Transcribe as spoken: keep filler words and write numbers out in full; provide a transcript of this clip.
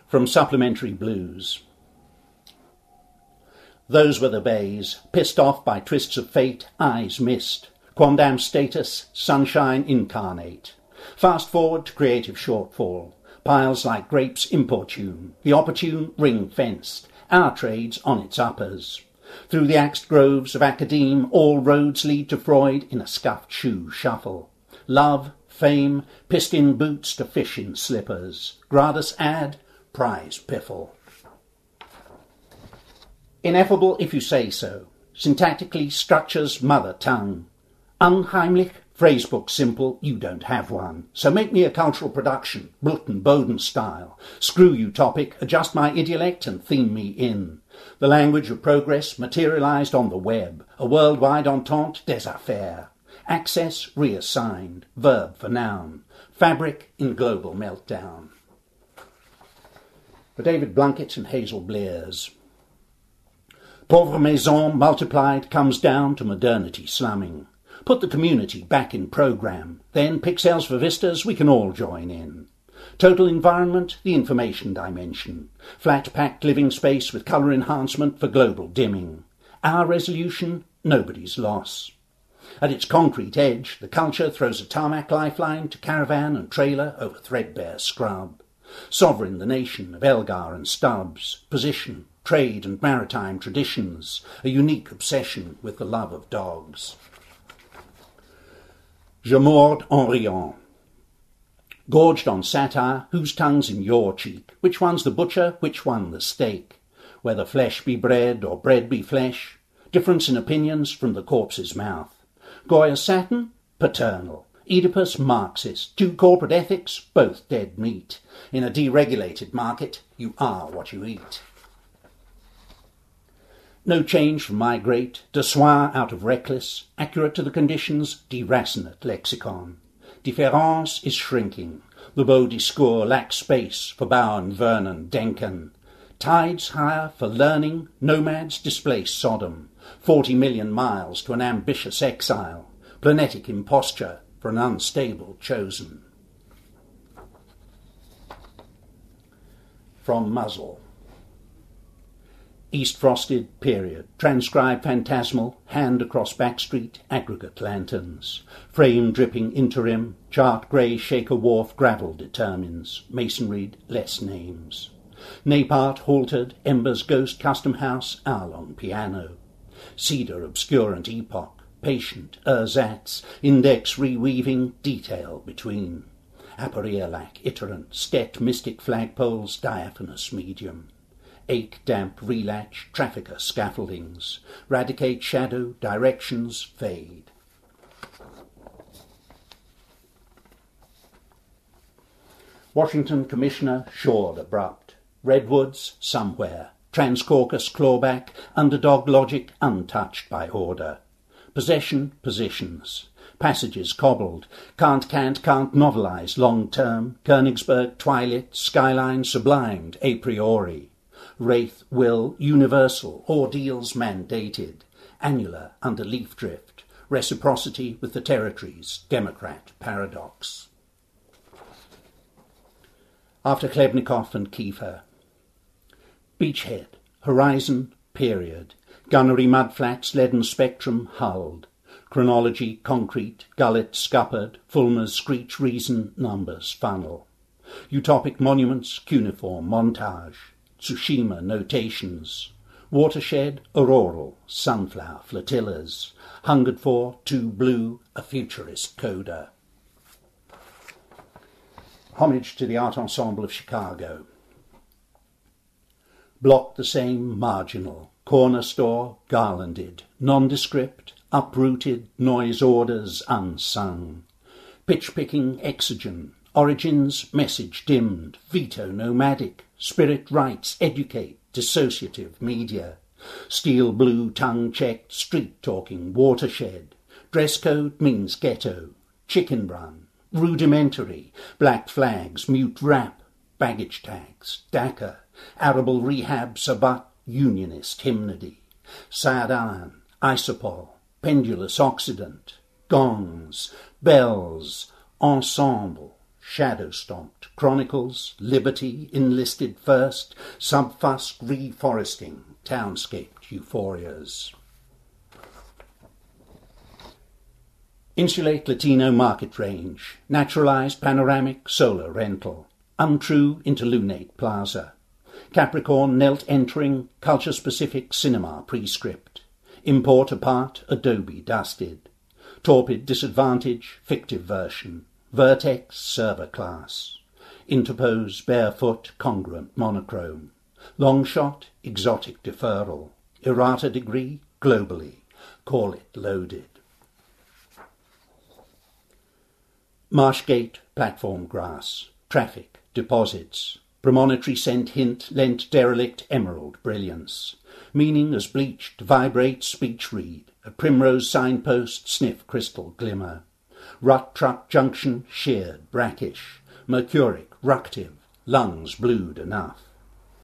From Supplementary Blues. Those were the bays, pissed off by twists of fate, eyes missed. Quondam status, sunshine incarnate. Fast forward to creative shortfall. Piles like grapes importune, the opportune ring-fenced. Our trades on its uppers. Through the axed groves of academe, all roads lead to Freud in a scuffed shoe shuffle. Love, fame, pissed in boots to fish in slippers. Gradus ad, prize piffle. Ineffable if you say so. Syntactically structures mother tongue. Unheimlich, phrasebook simple, you don't have one. So make me a cultural production, Brooklyn Bowden style. Screw you topic, adjust my idiolect and theme me in. The language of progress materialised on the web. A worldwide entente des affaires. Access reassigned, verb for noun. Fabric in global meltdown. For David Blunkett and Hazel Blears. Pauvre maison multiplied comes down to modernity slumming. Put the community back in programme. Then pixels for vistas we can all join in. Total environment, the information dimension. Flat-packed living space with colour enhancement for global dimming. Our resolution, nobody's loss. At its concrete edge, the culture throws a tarmac lifeline to caravan and trailer over threadbare scrub. Sovereign the nation of Elgar and Stubbs. Position, trade and maritime traditions. A unique obsession with the love of dogs. Je mord en riant. Gorged on satire, whose tongue's in your cheek? Which one's the butcher, which one the steak? Whether flesh be bread or bread be flesh? Difference in opinions from the corpse's mouth. Goya Saturn, paternal. Oedipus, Marxist. Two corporate ethics, both dead meat. In a deregulated market, you are what you eat. No change from my great, de soin out of reckless, accurate to the conditions, deracinate lexicon. Difference is shrinking. The beau discours lacks space for Bowen, Vernon, Denken. Tides higher for learning, nomads displace Sodom. Forty million miles to an ambitious exile. Planetic imposture for an unstable chosen. From Muzzle. East frosted, period. Transcribe phantasmal, hand across backstreet, aggregate lanterns. Frame dripping interim, chart grey shaker wharf gravel determines. Masonried, less names. Napart haltered, embers ghost custom house, hour-long piano. Cedar obscurant epoch, patient, ersatz, index reweaving, detail between. Aperialac iterant, stet mystic flagpoles, diaphanous medium. Ache, damp, relatch, trafficker scaffoldings. Radicate shadow, directions fade. Washington Commissioner, shored abrupt. Redwoods, somewhere. Transcaucus clawback, underdog logic untouched by order. Possession, positions. Passages cobbled. Can't, can't, can't novelise long-term. Königsberg, twilit, skyline sublimed a priori. Wraith, will, universal, ordeals mandated. Annular under leaf drift. Reciprocity with the territories. Democrat paradox. After Klebnikov and Kiefer. Beachhead, horizon, period. Gunnery mudflats, leaden spectrum, hulled. Chronology, concrete, gullet, scuppered. Fulmer's screech, reason, numbers, funnel. Utopic monuments, cuneiform, montage. Tsushima, notations. Watershed, auroral, sunflower, flotillas. Hungered for, too blue, a futurist coda. Homage to the Art Ensemble of Chicago. Block the same, marginal. Corner store, garlanded. Nondescript, uprooted, noise orders unsung. Pitch-picking exogen. Origins, message dimmed. Veto nomadic. Spirit rights, educate. Dissociative media. Steel blue, tongue-checked, street-talking, watershed. Dress code means ghetto. Chicken run. Rudimentary. Black flags, mute rap. Baggage tags. Dhaka. Arable rehab, sabat. Unionist hymnody. Saadan. Isopol. Pendulous Occident. Gongs. Bells. Ensemble. shadow-stomped, chronicles, liberty, enlisted first, subfusk reforesting, townscaped euphorias. Insulate Latino market range, naturalized panoramic solar rental, untrue interlunate plaza. Capricorn knelt entering, culture-specific cinema prescript. Import apart, Adobe dusted. Torpid disadvantage, fictive version. Vertex server class. Interpose barefoot congruent monochrome. Long shot, exotic deferral. Errata degree, globally. Call it loaded. Marshgate platform grass. Traffic, deposits. Premonitory scent hint lent derelict emerald brilliance. Meaning as bleached, vibrate speech reed. A primrose signpost sniff crystal glimmer. Rut truck junction sheared brackish. Mercuric ructive, lungs blued enough.